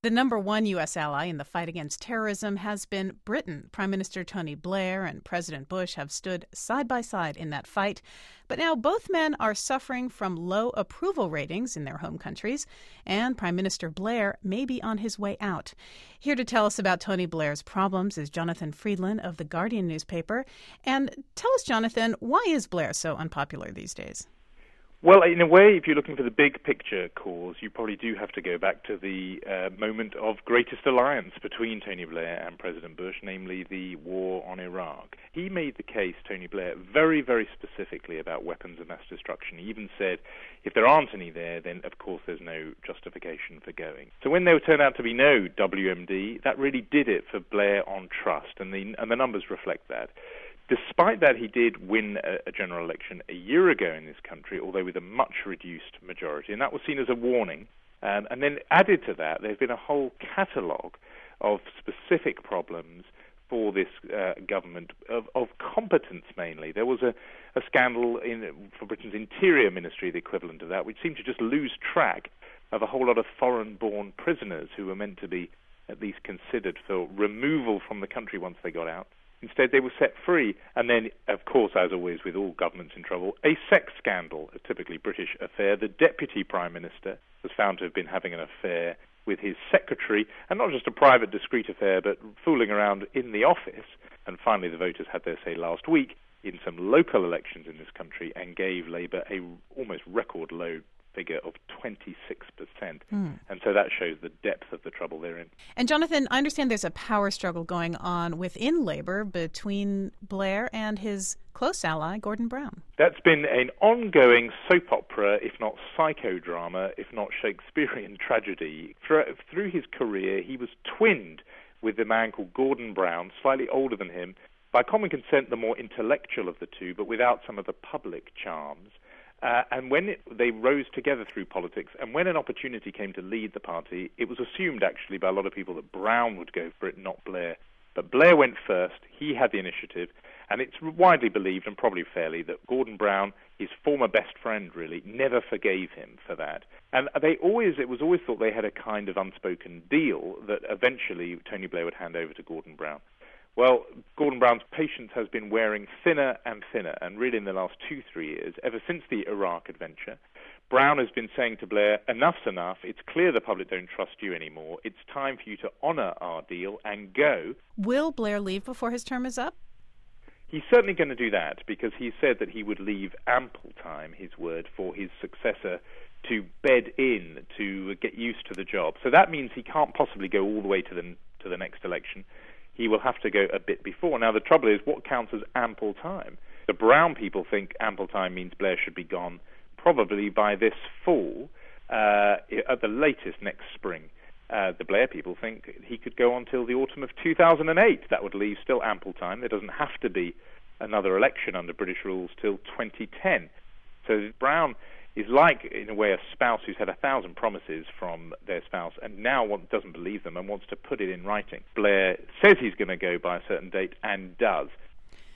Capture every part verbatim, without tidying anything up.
The number one U S ally in the fight against terrorism has been Britain. Prime Minister Tony Blair and President Bush have stood side by side in that fight. But now both men are suffering from low approval ratings in their home countries, and Prime Minister Blair may be on his way out. Here to tell us about Tony Blair's problems is Jonathan Freedland of The Guardian newspaper. And tell us, Jonathan, why is Blair so unpopular these days? Well, in a way, if you're looking for the big picture cause, you probably do have to go back to the uh, moment of greatest alliance between Tony Blair and President Bush, namely the war on Iraq. He made the case, Tony Blair, very, very specifically about weapons of mass destruction. He even said, if there aren't any there, then of course there's no justification for going. So when there turned out to be no W M D, that really did it for Blair on trust, and the, and the numbers reflect that. Despite that, he did win a, a general election a year ago in this country, although with a much reduced majority, and that was seen as a warning. Um, and then added to that, there's been a whole catalogue of specific problems for this uh, government, of, of competence mainly. There was a, a scandal in, for Britain's Interior Ministry, the equivalent of that, which seemed to just lose track of a whole lot of foreign-born prisoners who were meant to be at least considered for removal from the country once they got out. Instead, they were set free. And then, of course, as always with all governments in trouble, a sex scandal, a typically British affair. The Deputy Prime Minister was found to have been having an affair with his secretary, and not just a private, discreet affair, but fooling around in the office. And finally, the voters had their say last week in some local elections in this country and gave Labour a almost record low figure of twenty-six percent. Mm. And so that shows the depth of the trouble they're in. And Jonathan, I understand there's a power struggle going on within Labour between Blair and his close ally, Gordon Brown. That's been an ongoing soap opera, if not psychodrama, if not Shakespearean tragedy. Through his career, he was twinned with a man called Gordon Brown, slightly older than him, by common consent the more intellectual of the two, but without some of the public charms. Uh, and when it, they rose together through politics, and when an opportunity came to lead the party, it was assumed actually by a lot of people that Brown would go for it, not Blair. But Blair went first, he had the initiative, and it's widely believed, and probably fairly, that Gordon Brown, his former best friend really, never forgave him for that. And they always, it was always thought they had a kind of unspoken deal that eventually Tony Blair would hand over to Gordon Brown. Well, Gordon Brown's patience has been wearing thinner and thinner, and really in the last two, three years, ever since the Iraq adventure, Brown has been saying to Blair, enough's enough, it's clear the public don't trust you anymore, it's time for you to honour our deal and go. Will Blair leave before his term is up? He's certainly going to do that, because he said that he would leave ample time, his word, for his successor to bed in, to get used to the job. So that means he can't possibly go all the way to the, to the next election. He will have to go a bit before. Now, the trouble is, what counts as ample time? The Brown people think ample time means Blair should be gone probably by this fall, uh, at the latest next spring. Uh, the Blair people think he could go on till the autumn of two thousand eight. That would leave still ample time. There doesn't have to be another election under British rules till twenty ten. So Brown is like, in a way, a spouse who's had a thousand promises from their spouse and now want, doesn't believe them and wants to put it in writing. Blair says he's going to go by a certain date and does.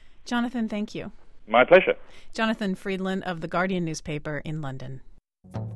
Jonathan, thank you. My pleasure. Jonathan Freedland of The Guardian newspaper in London.